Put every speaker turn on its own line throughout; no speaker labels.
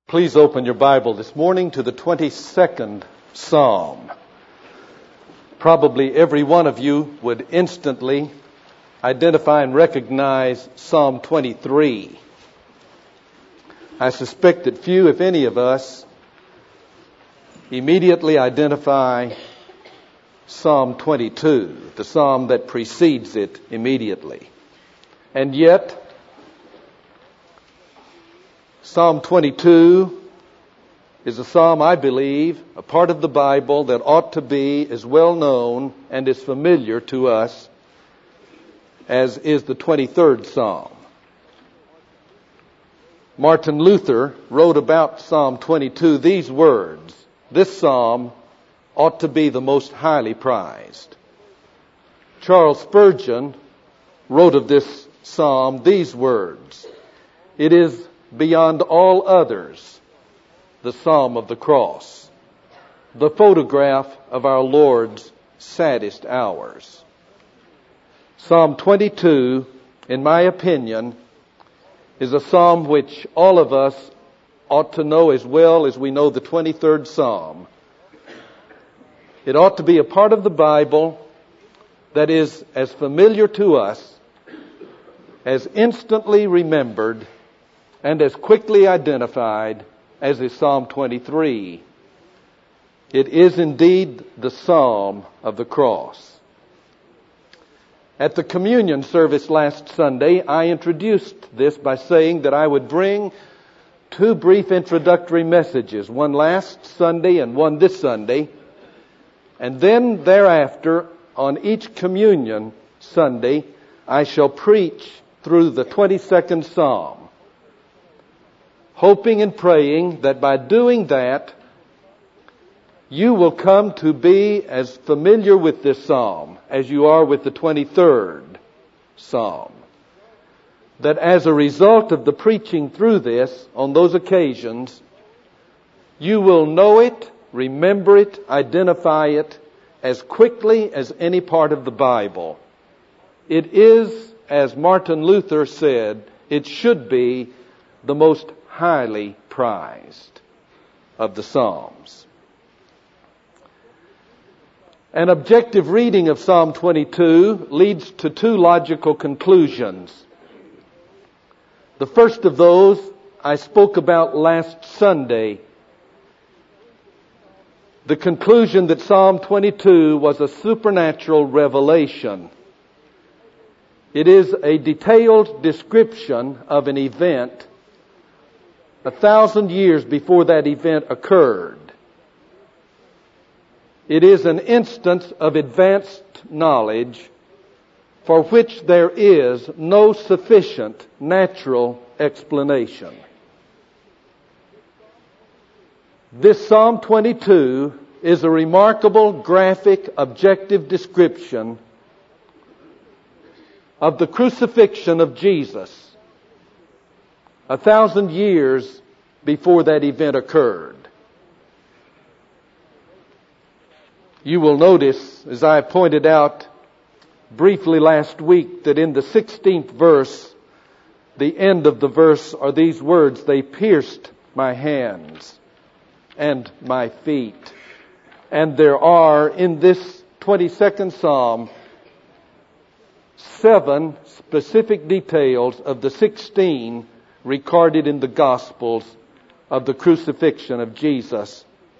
Please open your Bible this morning to the 22nd Psalm. Probably every one of you would instantly identify and recognize Psalm 23. I suspect that few, if any of us, immediately identify Psalm 22, the psalm that precedes it immediately. And yet, Psalm 22 is a psalm, I believe, a part of the Bible that ought to be as well known and as familiar to us as is the 23rd Psalm. Martin Luther wrote about Psalm 22 these words: "This psalm ought to be the most highly prized." Charles Spurgeon wrote of this psalm these words: "It is beyond all others the Psalm of the Cross, the photograph of our Lord's saddest hours." Psalm 22, in my opinion, is a psalm which all of us ought to know as well as we know the 23rd Psalm. It ought to be a part of the Bible that is as familiar to us, as instantly remembered, and as quickly identified as is Psalm 23. It is indeed the Psalm of the Cross. At the communion service last Sunday, I introduced this by saying that I would bring two brief introductory messages, one last Sunday and one this Sunday, and then thereafter, on each communion Sunday, I shall preach through the 22nd Psalm, hoping and praying that by doing that, you will come to be as familiar with this psalm as you are with the 23rd Psalm. That as a result of the preaching through this on those occasions, you will know it, remember it, identify it as quickly as any part of the Bible. It is, as Martin Luther said, it should be the most highly prized of the Psalms. An objective reading of Psalm 22 leads to two logical conclusions. The first of those I spoke about last Sunday. The conclusion that Psalm 22 was a supernatural revelation. It is a detailed description of an event 1,000 years before that event occurred. It is an instance of advanced knowledge for which there is no sufficient natural explanation. This Psalm 22 is a remarkable, graphic, objective description of the crucifixion of Jesus 1,000 years before that event occurred. You will notice, as I pointed out briefly last week, that in the 16th verse, the end of the verse are these words: "They pierced my hands and my feet." And there are, in this 22nd Psalm, 7 specific details of the 16 recorded in the Gospels of the crucifixion of Jesus.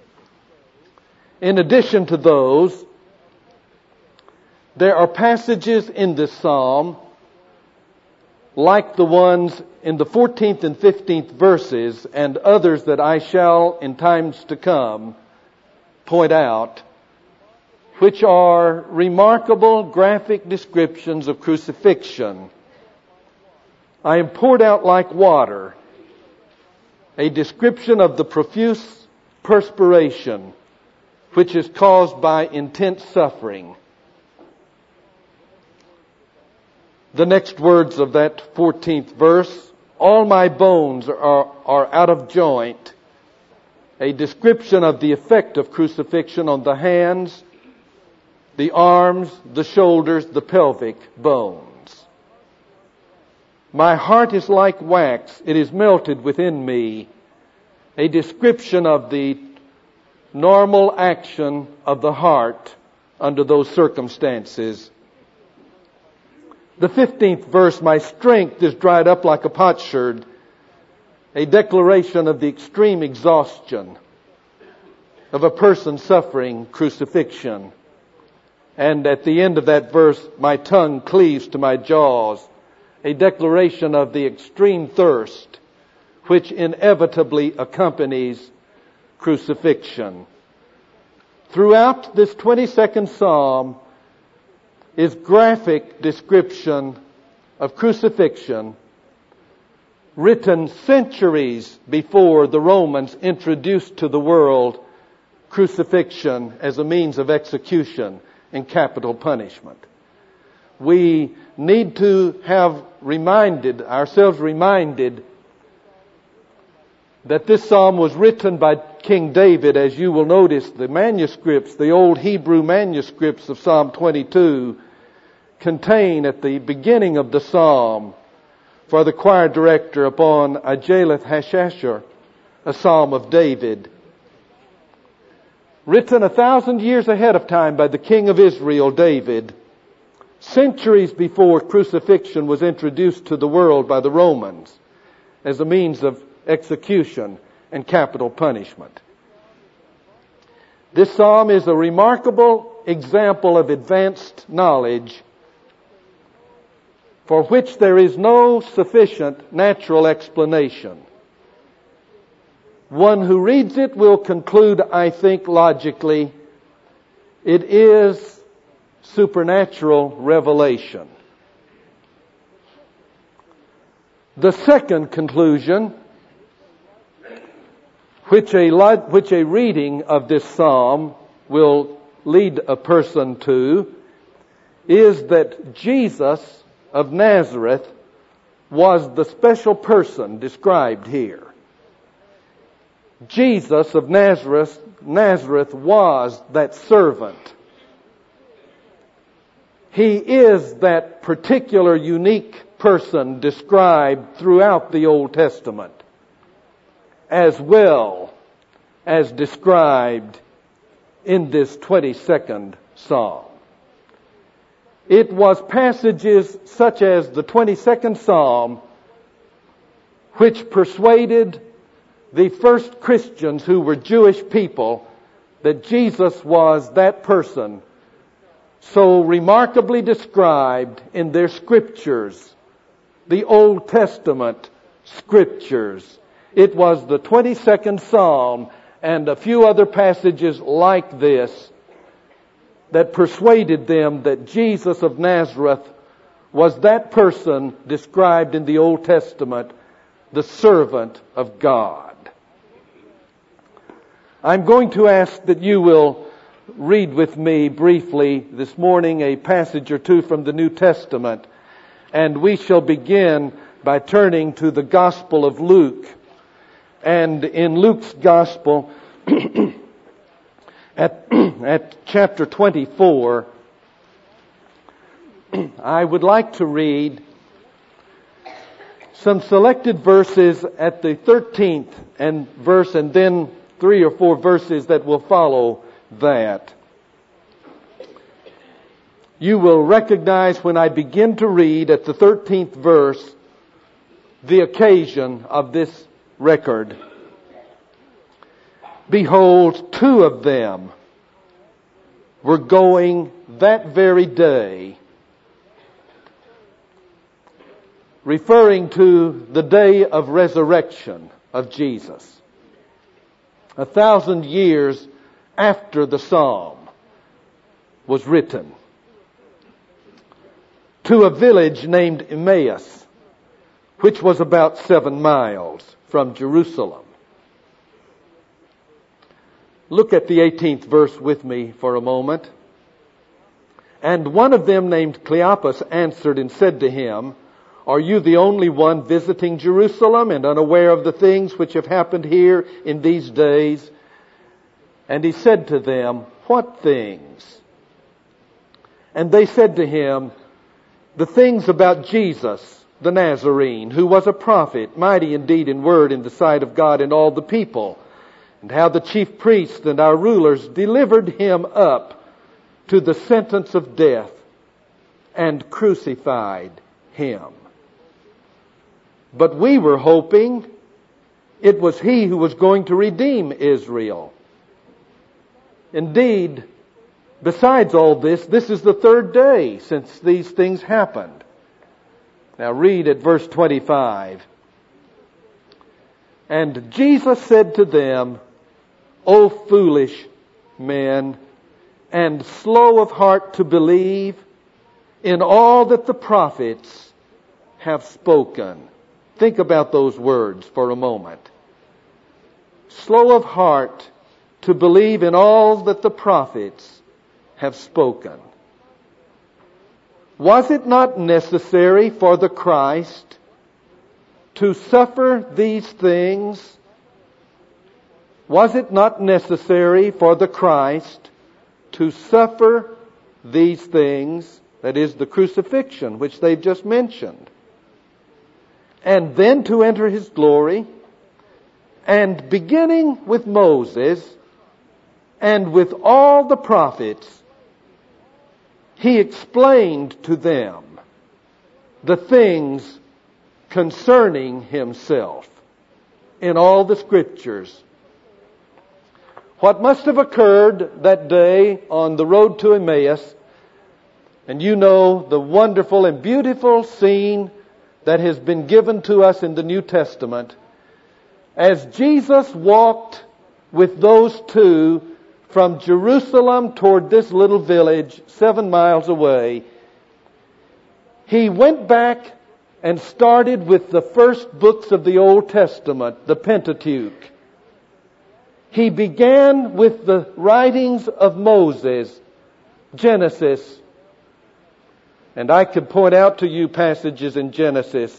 In addition to those, there are passages in this psalm, like the ones in the 14th and 15th verses, and others that I shall in times to come point out, which are remarkable graphic descriptions of crucifixion. "I am poured out like water," a description of the profuse perspiration which is caused by intense suffering. The next words of that 14th verse: "All my bones are out of joint," a description of the effect of crucifixion on the hands, the arms, the shoulders, the pelvic bones. "My heart is like wax, it is melted within me. a description of the normal action of the heart under those circumstances. The 15th verse, my strength is dried up like a potsherd, a declaration of the extreme exhaustion of a person suffering crucifixion. And at the end of that verse, my tongue cleaves to my jaws, a declaration of the extreme thirst which inevitably accompanies crucifixion. Throughout this 22nd Psalm is graphic description of crucifixion written centuries before the Romans introduced to the world crucifixion as a means of execution and capital punishment. We need to have ourselves reminded that this psalm was written by King David. As you will notice, the manuscripts, the old Hebrew manuscripts of Psalm 22 contain at the beginning of the psalm for the choir director upon Ajeleth Hashashar, a psalm of David, written 1,000 years ahead of time by the king of Israel, David, centuries before crucifixion was introduced to the world by the Romans as a means of execution and capital punishment. This psalm is a remarkable example of advanced knowledge for which there is no sufficient natural explanation. One who reads it will conclude, I think, logically, it is supernatural revelation. The second conclusion, which a reading of this psalm will lead a person to, is that Jesus of Nazareth was the special person described here. Jesus of Nazareth was that servant. He is that particular unique person described throughout the Old Testament, as well as described in this 22nd Psalm. It was passages such as the 22nd Psalm which persuaded the first Christians who were Jewish people that Jesus was that person so remarkably described in their scriptures, the Old Testament scriptures. It was the 22nd Psalm and a few other passages like this that persuaded them that Jesus of Nazareth was that person described in the Old Testament, the servant of God. I'm going to ask that you will read with me briefly this morning a passage or two from the New Testament, and we shall begin by turning to the Gospel of Luke. And in Luke's Gospel, at chapter 24, I would like to read some selected verses at the 13th verse, and then 3 or 4 verses that will follow that. You will recognize when I begin to read at the 13th verse the occasion of this record. Behold, 2 of them were going that very day, referring to the day of resurrection of Jesus, 1,000 years after the psalm was written, to a village named Emmaus, which was about 7 miles from Jerusalem. Look at the 18th verse with me for a moment. And one of them named Cleopas answered and said to him, Are you the only one visiting Jerusalem and unaware of the things which have happened here in these days? And he said to them, What things? And they said to him, The things about Jesus, the Nazarene, who was a prophet, mighty indeed in word in the sight of God and all the people, and how the chief priests and our rulers delivered him up to the sentence of death and crucified him. But we were hoping it was he who was going to redeem Israel. Indeed, besides all this, this is the third day since these things happened. Now read at verse 25. And Jesus said to them, O foolish men, and slow of heart to believe in all that the prophets have spoken. Think about those words for a moment. Slow of heart to believe in all that the prophets have spoken. Was it not necessary for the Christ to suffer these things? Was it not necessary for the Christ to suffer these things, that is, the crucifixion, which they've just mentioned, and then to enter His glory? And beginning with Moses and with all the prophets, He explained to them the things concerning Himself in all the Scriptures. What must have occurred that day on the road to Emmaus, and you know the wonderful and beautiful scene that has been given to us in the New Testament, as Jesus walked with those two from Jerusalem toward this little village 7 miles away, He went back and started with the first books of the Old Testament, the Pentateuch. He began with the writings of Moses, Genesis. And I could point out to you passages in Genesis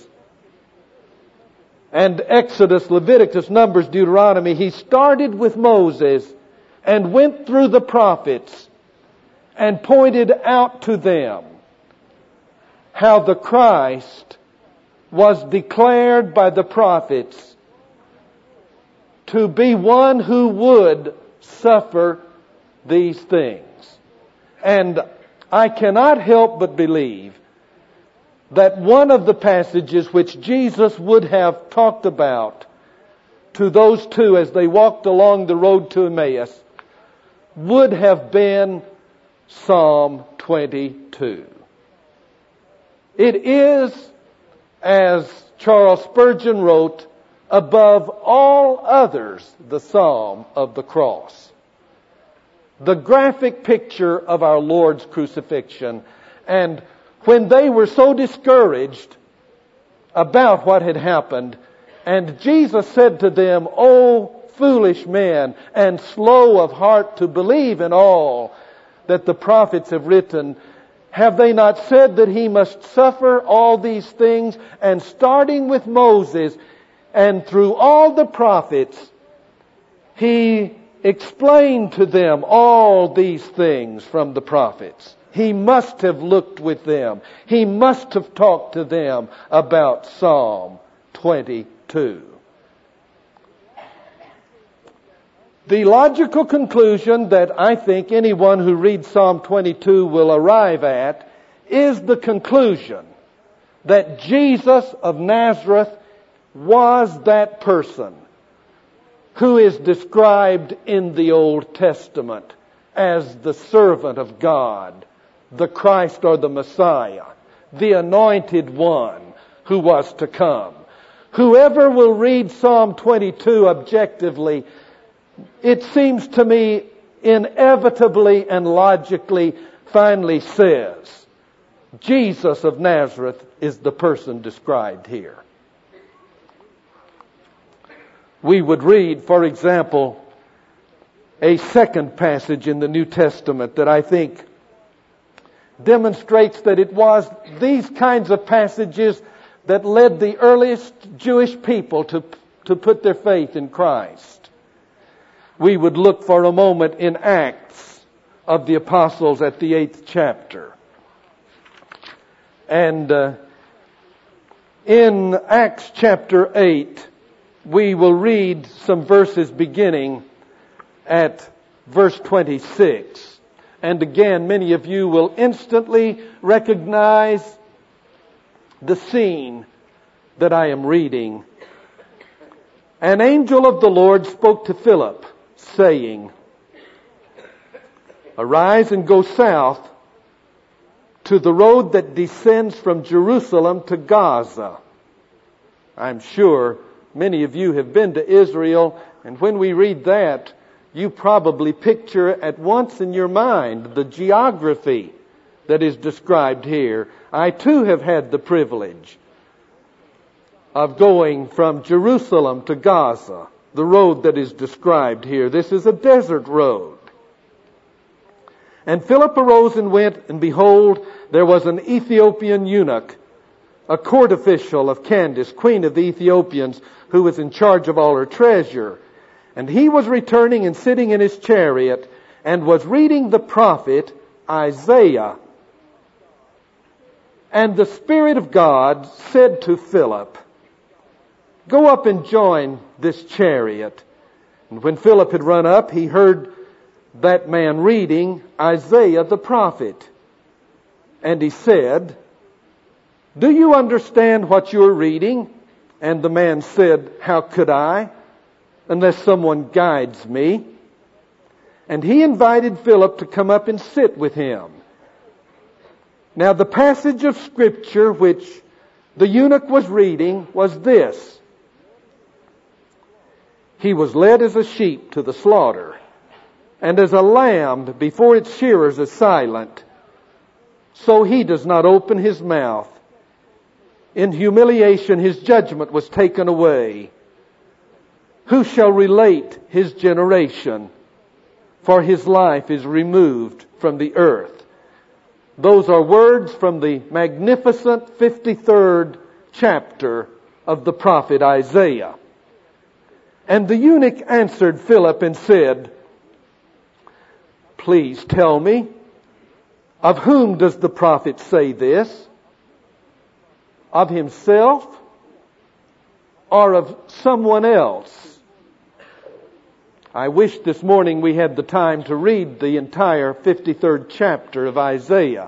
and Exodus, Leviticus, Numbers, Deuteronomy. He started with Moses and went through the prophets and pointed out to them how the Christ was declared by the prophets to be one who would suffer these things. And I cannot help but believe that one of the passages which Jesus would have talked about to those two as they walked along the road to Emmaus would have been Psalm 22. It is, as Charles Spurgeon wrote, above all others, the Psalm of the cross. The graphic picture of our Lord's crucifixion. And when they were so discouraged about what had happened, and Jesus said to them, O foolish men, and slow of heart to believe in all that the prophets have written, have they not said that He must suffer all these things? And starting with Moses and through all the prophets, He explained to them all these things from the prophets. He must have looked with them. He must have talked to them about Psalm 22. The logical conclusion that I think anyone who reads Psalm 22 will arrive at is the conclusion that Jesus of Nazareth was that person who is described in the Old Testament as the servant of God, the Christ or the Messiah, the anointed one who was to come. Whoever will read Psalm 22 objectively, it seems to me inevitably and logically finally says, Jesus of Nazareth is the person described here. We would read, for example, a second passage in the New Testament that I think demonstrates that it was these kinds of passages that led the earliest Jewish people to put their faith in Christ. We would look for a moment in Acts of the Apostles at the 8th chapter. And In Acts chapter 8, we will read some verses beginning at verse 26. And again, many of you will instantly recognize the scene that I am reading. An angel of the Lord spoke to Philip, saying, "Arise and go south to the road that descends from Jerusalem to Gaza." I'm sure many of you have been to Israel, and when we read that, you probably picture at once in your mind the geography that is described here. I too have had the privilege of going from Jerusalem to Gaza, the road that is described here. This is a desert road. And Philip arose and went, and behold, there was an Ethiopian eunuch, a court official of Candace, queen of the Ethiopians, who was in charge of all her treasure. And he was returning and sitting in his chariot, and was reading the prophet Isaiah. And the Spirit of God said to Philip, "Go up and join this chariot." And when Philip had run up, he heard that man reading Isaiah the prophet. And he said, "Do you understand what you are reading?" And the man said, "How could I, unless someone guides me?" And he invited Philip to come up and sit with him. Now the passage of Scripture which the eunuch was reading was this: "He was led as a sheep to the slaughter, and as a lamb before its shearers is silent, so he does not open his mouth. In humiliation his judgment was taken away. Who shall relate his generation? For his life is removed from the earth." Those are words from the magnificent 53rd chapter of the prophet Isaiah. And the eunuch answered Philip and said, "Please tell me, of whom does the prophet say this? Of himself or of someone else?" I wish this morning we had the time to read the entire 53rd chapter of Isaiah.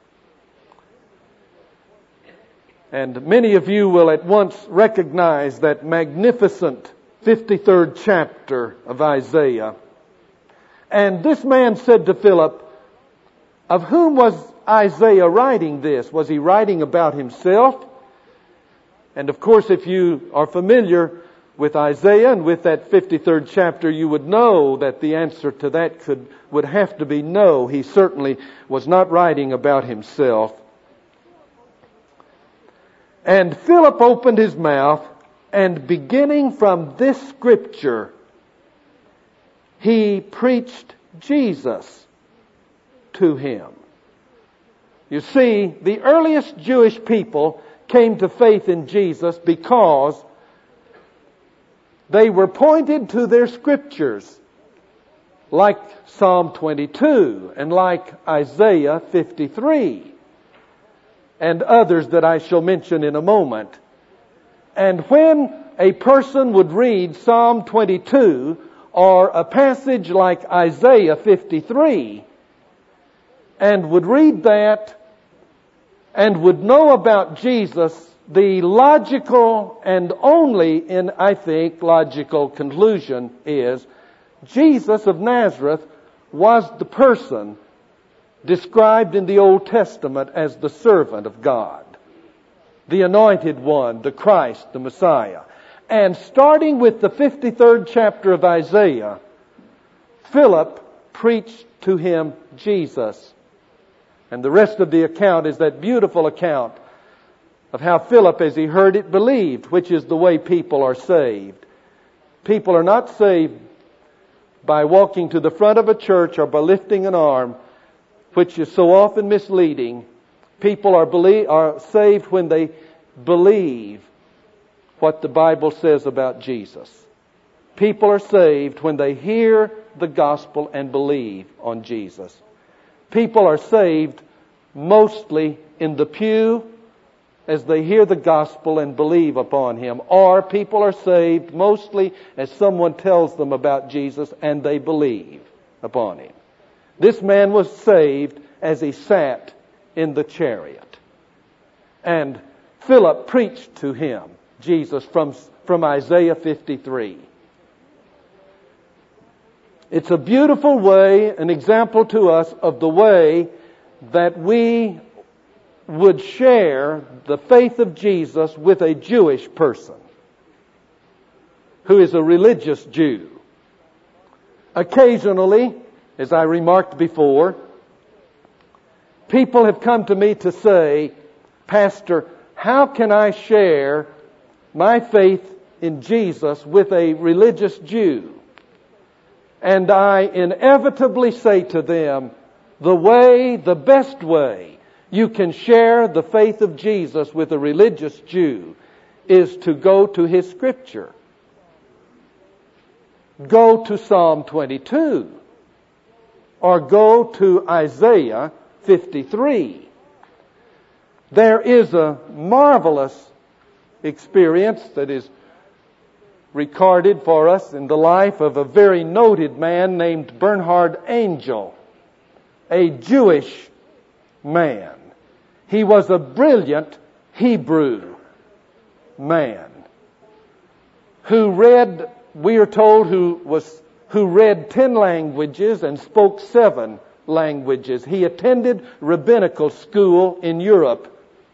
And many of you will at once recognize that magnificent 53rd chapter of Isaiah. And this man said to Philip, "Of whom was Isaiah writing this? Was he writing about himself?" And of course, if you are familiar with Isaiah and with that 53rd chapter, you would know that the answer to that would have to be no. He certainly was not writing about himself. And Philip opened his mouth, and beginning from this scripture, he preached Jesus to him. You see, the earliest Jewish people came to faith in Jesus because they were pointed to their scriptures, like Psalm 22 and like Isaiah 53 and others that I shall mention in a moment. And when a person would read Psalm 22 or a passage like Isaiah 53 and would read that and would know about Jesus, the logical and only, in I think, logical conclusion is Jesus of Nazareth was the person described in the Old Testament as the servant of God, the anointed one, the Christ, the Messiah. And starting with the 53rd chapter of Isaiah, Philip preached to him Jesus. And the rest of the account is that beautiful account of how Philip, as he heard it, believed, which is the way people are saved. People are not saved by walking to the front of a church or by lifting an arm, which is so often misleading. People are saved when they believe what the Bible says about Jesus. People are saved when they hear the gospel and believe on Jesus. People are saved mostly in the pew as they hear the gospel and believe upon Him. Or people are saved mostly as someone tells them about Jesus and they believe upon Him. This man was saved as he sat in the chariot. And Philip preached to him, Jesus, from Isaiah 53. It's a beautiful way, an example to us of the way that we would share the faith of Jesus with a Jewish person who is a religious Jew. Occasionally, as I remarked before, people have come to me to say, Pastor, how can I share my faith in Jesus with a religious Jew? And I inevitably say to them, the best way you can share the faith of Jesus with a religious Jew is to go to his Scripture. Go to Psalm 22. Or go to Isaiah 53. There is a marvelous experience that is recorded for us in the life of a very noted man named Bernhard Angel, a Jewish man. He was a brilliant Hebrew man who read, we are told, who read 10 languages and spoke 7 languages. He attended rabbinical school in Europe,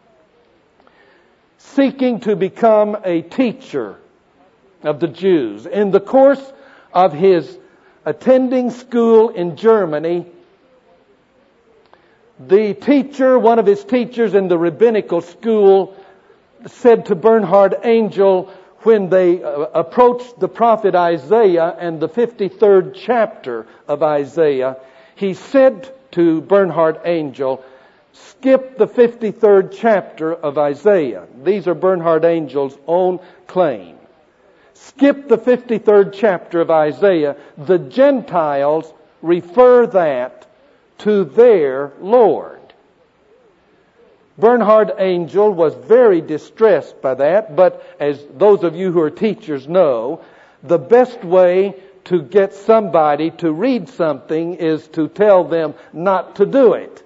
seeking to become a teacher of the Jews. In the course of his attending school in Germany, the teacher, one of his teachers in the rabbinical school, said to Bernhard Angel, when they approached the prophet Isaiah and the 53rd chapter of Isaiah, he said to Bernhard Angel, skip the 53rd chapter of Isaiah. These are Bernhard Angel's own claim. Skip the 53rd chapter of Isaiah. The Gentiles refer that to their Lord. Bernhard Angel was very distressed by that, but as those of you who are teachers know, the best way to get somebody to read something is to tell them not to do it.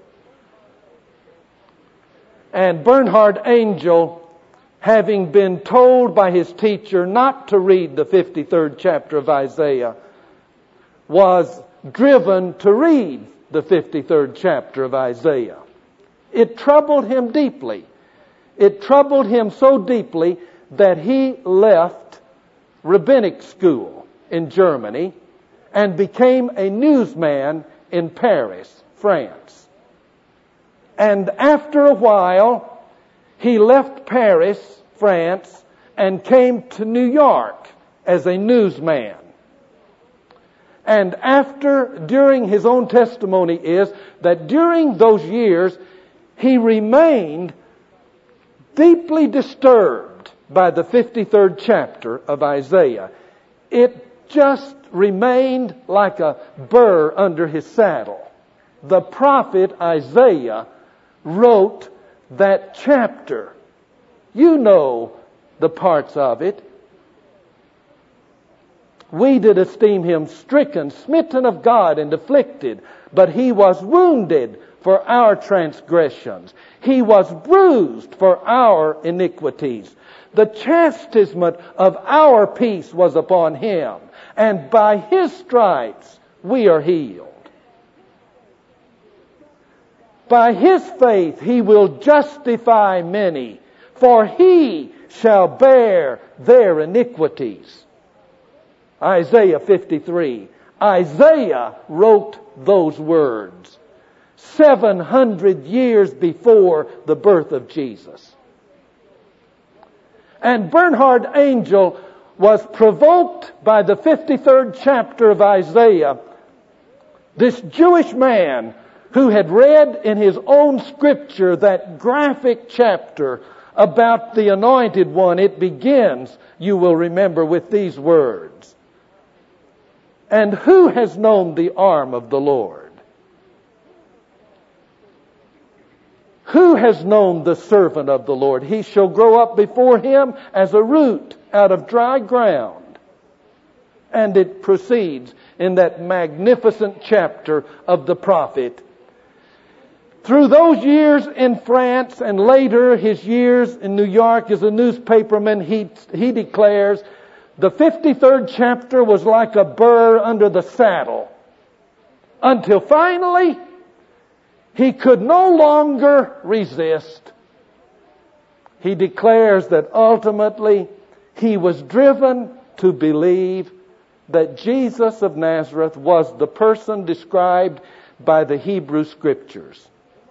And Bernhard Angel, having been told by his teacher not to read the 53rd chapter of Isaiah, was driven to read the 53rd chapter of Isaiah. It troubled him deeply. It troubled him so deeply that he left rabbinic school in Germany and became a newsman in Paris, France. And after a while, he left Paris, France, and came to New York as a newsman. And during his own testimony is that during those years, he remained deeply disturbed by the 53rd chapter of Isaiah. It just remained like a burr under his saddle. The prophet Isaiah wrote that chapter. You know the parts of it. We did esteem him stricken, smitten of God, and afflicted, but he was wounded for our transgressions. He was bruised for our iniquities. The chastisement of our peace was upon him, and by his stripes we are healed. By his faith he will justify many, for he shall bear their iniquities. Isaiah 53. Isaiah wrote those words 700 years before the birth of Jesus. And Bernhard Angel was provoked by the 53rd chapter of Isaiah. This Jewish man who had read in his own scripture that graphic chapter about the Anointed One, it begins, you will remember, with these words. And who has known the arm of the Lord? Who has known the servant of the Lord? He shall grow up before him as a root out of dry ground. And it proceeds in that magnificent chapter of the prophet. Through those years in France and later his years in New York as a newspaperman, he declares, the 53rd chapter was like a burr under the saddle. Until finally, he could no longer resist. He declares that ultimately he was driven to believe that Jesus of Nazareth was the person described by the Hebrew Scriptures.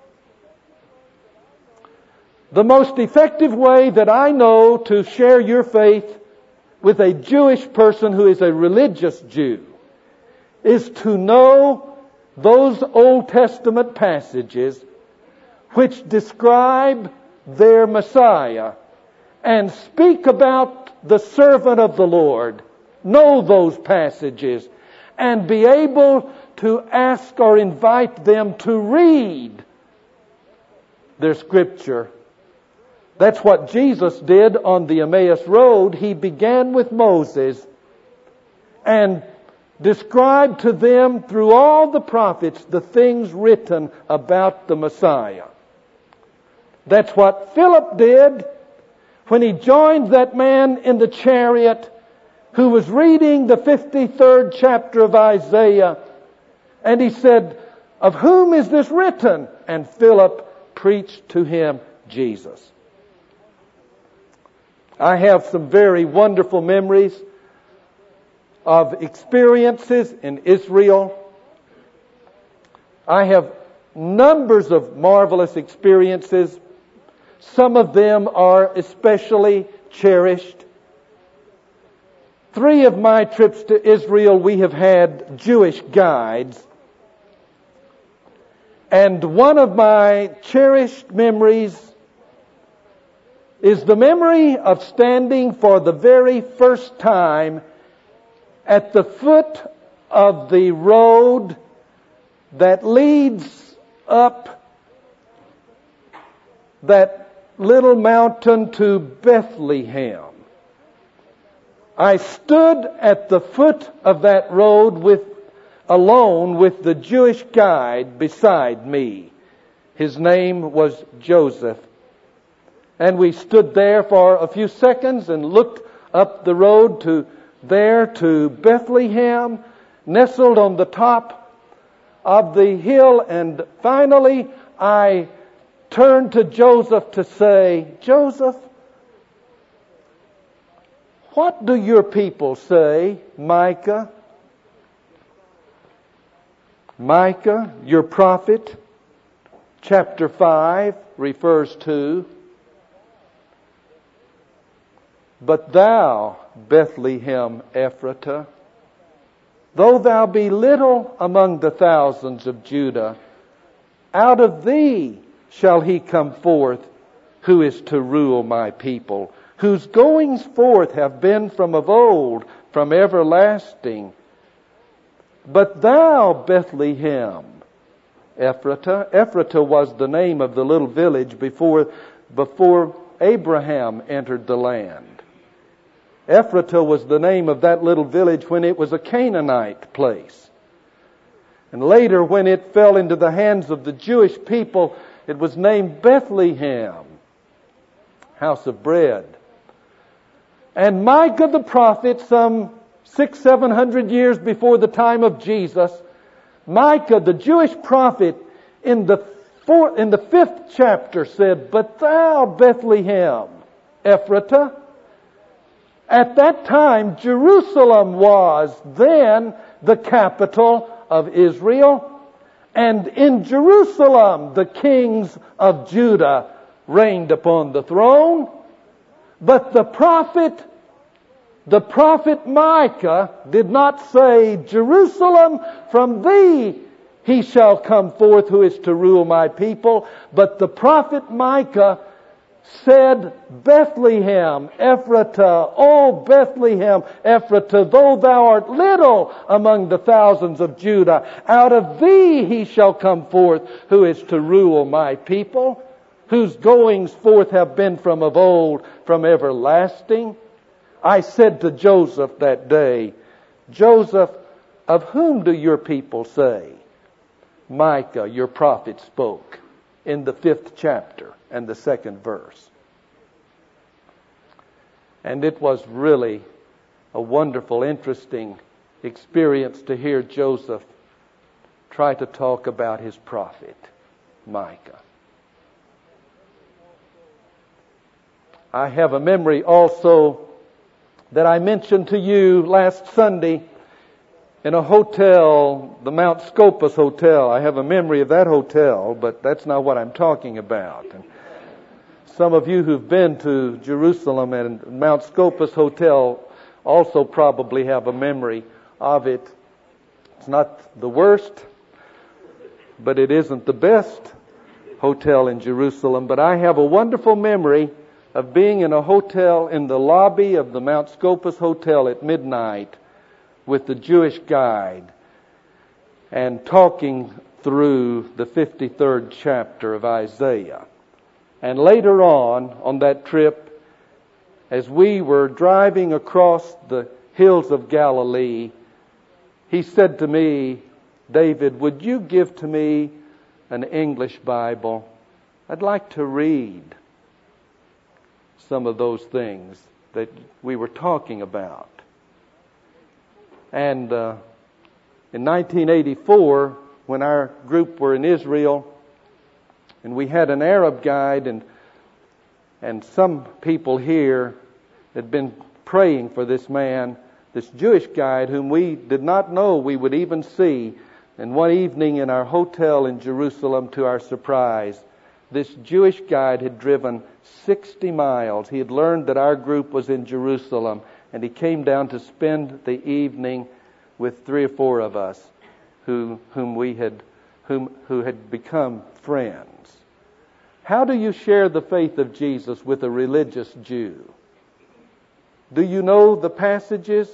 The most effective way that I know to share your faith with a Jewish person who is a religious Jew is to know those Old Testament passages which describe their Messiah and speak about the servant of the Lord. Know those passages and be able to ask or invite them to read their Scripture. That's what Jesus did on the Emmaus Road. He began with Moses and described to them through all the prophets the things written about the Messiah. That's what Philip did when he joined that man in the chariot who was reading the 53rd chapter of Isaiah. And he said, of whom is this written? And Philip preached to him Jesus. I have some very wonderful memories of experiences in Israel. I have numbers of marvelous experiences. Some of them are especially cherished. 3 of my trips to Israel, we have had Jewish guides. And one of my cherished memories is the memory of standing for the very first time at the foot of the road that leads up that little mountain to Bethlehem. I stood at the foot of that road alone with the Jewish guide beside me. His name was Joseph. And we stood there for a few seconds and looked up the road to Bethlehem, nestled on the top of the hill. And finally, I turned to Joseph to say, Joseph, what do your people say, Micah? Micah, your prophet, chapter 5 refers to, but thou, Bethlehem Ephratah, though thou be little among the thousands of Judah, out of thee shall he come forth who is to rule my people, whose goings forth have been from of old, from everlasting. But thou, Bethlehem Ephratah, Ephratah was the name of the little village before Abraham entered the land. Ephratah was the name of that little village when it was a Canaanite place. And later, when it fell into the hands of the Jewish people, it was named Bethlehem, house of bread. And Micah the prophet, some 600-700 years before the time of Jesus, Micah, the Jewish prophet, in the 5th chapter said, but thou, Bethlehem Ephratah. At that time, Jerusalem was then the capital of Israel. And in Jerusalem, the kings of Judah reigned upon the throne. But the prophet Micah did not say, Jerusalem, from thee he shall come forth who is to rule my people. But the prophet Micah said, Bethlehem Ephratah, O Bethlehem Ephratah, though thou art little among the thousands of Judah, out of thee he shall come forth who is to rule my people. whose goings forth have been from of old, from everlasting. I said to Joseph that day, Joseph, of whom do your people say? Micah, your prophet, spoke in the 5th chapter and the 2nd verse. And it was really a wonderful, interesting experience to hear Joseph try to talk about his prophet, Micah. I have a memory also that I mentioned to you last Sunday in a hotel, the Mount Scopus Hotel. I have a memory of that hotel, but that's not what I'm talking about. And some of you who've been to Jerusalem and Mount Scopus Hotel also probably have a memory of it. It's not the worst, but it isn't the best hotel in Jerusalem. But I have a wonderful memory of being in a hotel in the lobby of the Mount Scopus Hotel at midnight with the Jewish guide and talking through the 53rd chapter of Isaiah. And later on that trip, as we were driving across the hills of Galilee, he said to me, David, would you give to me an English Bible? I'd like to read some of those things that we were talking about. And in 1984, when our group were in Israel, and we had an Arab guide, and some people here had been praying for this man, this Jewish guide whom we did not know we would even see. And one evening in our hotel in Jerusalem, to our surprise, this Jewish guide had driven 60 miles. He had learned that our group was in Jerusalem, and he came down to spend the evening with 3 or 4 of us who had become friends. How do you share the faith of Jesus with a religious Jew? Do you know the passages?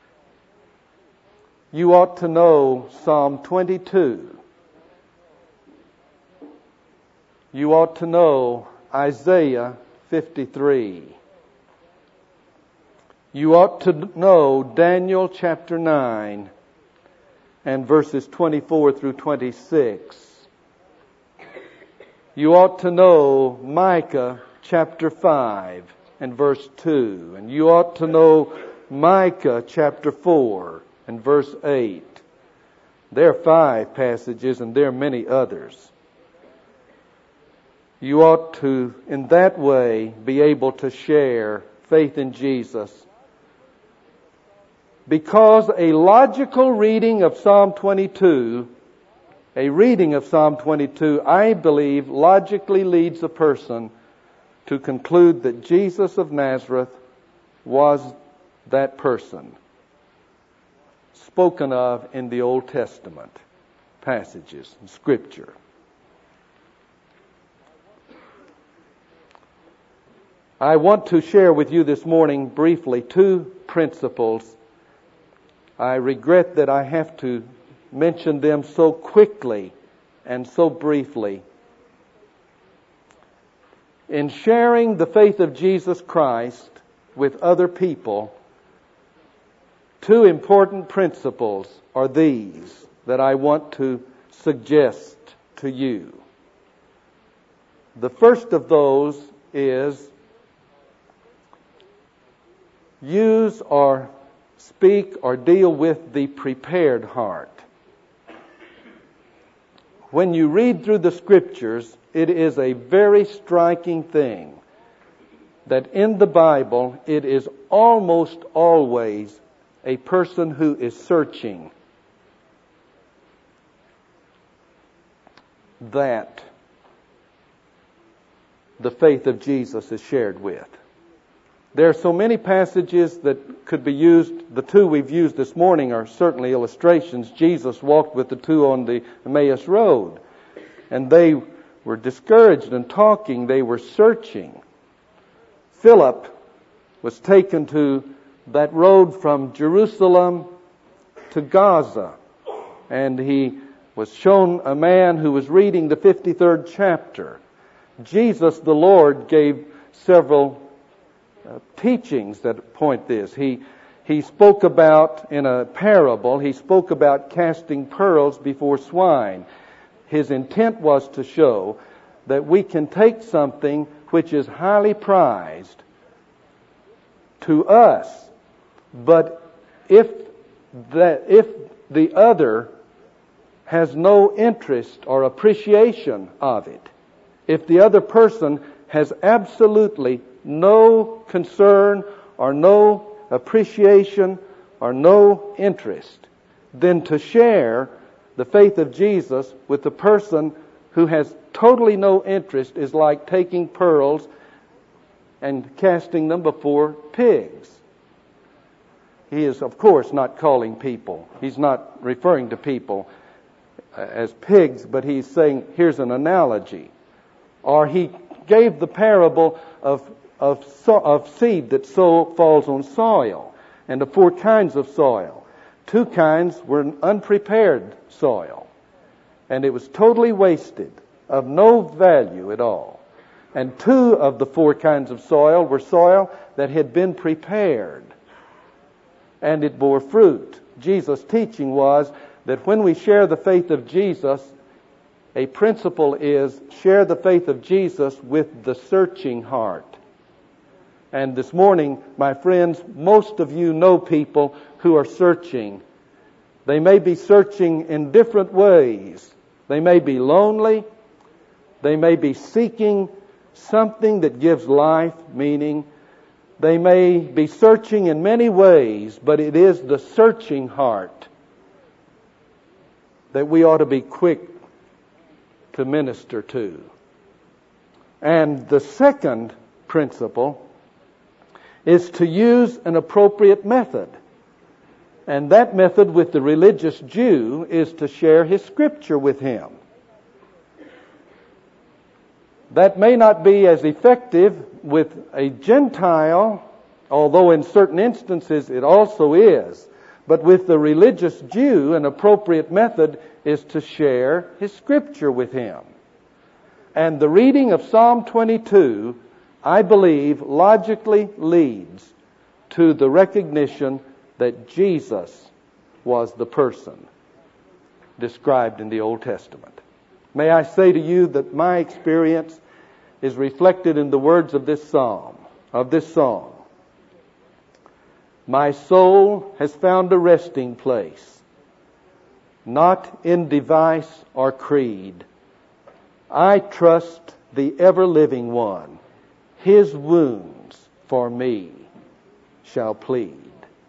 You ought to know Psalm 22. You ought to know Isaiah 53. You ought to know Daniel chapter 9 and verses 24 through 26. You ought to know Micah chapter 5 and verse 2. And you ought to know Micah chapter 4 and verse 8. There are 5 passages and there are many others. You ought to, in that way, be able to share faith in Jesus. Because a logical reading of Psalm 22, I believe, logically leads a person to conclude that Jesus of Nazareth was that person spoken of in the Old Testament passages in Scripture. I want to share with you this morning briefly 2 principles. I regret that I have to mention them so quickly and so briefly. In sharing the faith of Jesus Christ with other people, 2 important principles are these that I want to suggest to you. The first of those is use or speak or deal with the prepared heart. When you read through the Scriptures, it is a very striking thing that in the Bible it is almost always a person who is searching that the faith of Jesus is shared with. There are so many passages that could be used. The 2 we've used this morning are certainly illustrations. Jesus walked with the 2 on the Emmaus Road, and they were discouraged and talking. They were searching. Philip was taken to that road from Jerusalem to Gaza, and he was shown a man who was reading the 53rd chapter. Jesus, the Lord, gave several teachings that point this. He spoke about, in a parable, he spoke about casting pearls before swine. His intent was to show that we can take something which is highly prized to us, but if the other has no interest or appreciation of it, if the other person has absolutely no concern or no appreciation or no interest, then to share the faith of Jesus with the person who has totally no interest is like taking pearls and casting them before pigs. He is, of course, not calling people. He's not referring to people as pigs, but he's saying, here's an analogy. Or he gave the parable of seed that falls on soil, and the 4 kinds of soil. 2 kinds were unprepared soil, and it was totally wasted, of no value at all. And 2 of the 4 kinds of soil were soil that had been prepared, and it bore fruit. Jesus' teaching was that when we share the faith of Jesus, a principle is share the faith of Jesus with the searching heart. And this morning, my friends, most of you know people who are searching. They may be searching in different ways. They may be lonely. They may be seeking something that gives life meaning. They may be searching in many ways, but it is the searching heart that we ought to be quick to minister to. And the second principle is to use an appropriate method. And that method with the religious Jew is to share his scripture with him. That may not be as effective with a Gentile, although in certain instances it also is. But with the religious Jew, an appropriate method is to share his scripture with him. And the reading of Psalm 22, I believe, logically leads to the recognition that Jesus was the person described in the Old Testament. May I say to you that my experience is reflected in the words of this psalm, of this song. My soul has found a resting place, not in device or creed. I trust the ever-living one. His wounds for me shall plead.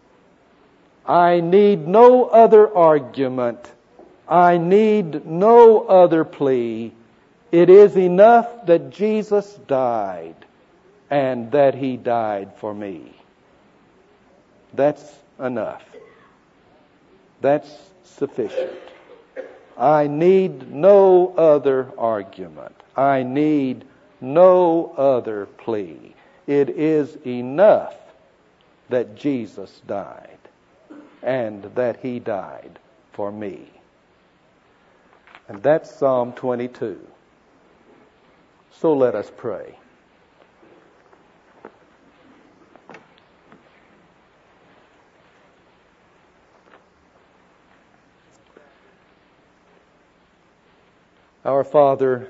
I need no other argument. I need no other plea. It is enough that Jesus died and that He died for me. That's enough. That's sufficient. I need no other argument. I need no other plea. It is enough that Jesus died and that He died for me. And that's Psalm 22. So let us pray. Our Father,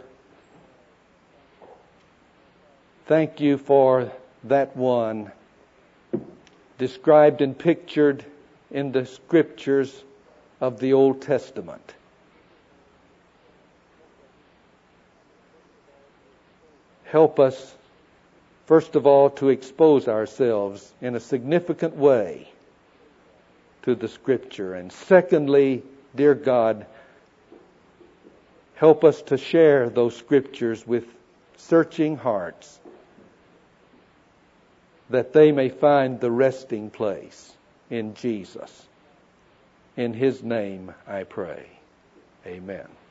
thank you for that one described and pictured in the scriptures of the Old Testament. Help us, first of all, to expose ourselves in a significant way to the Scripture. And secondly, dear God, help us to share those Scriptures with searching hearts, that they may find the resting place in Jesus. In His name I pray. Amen.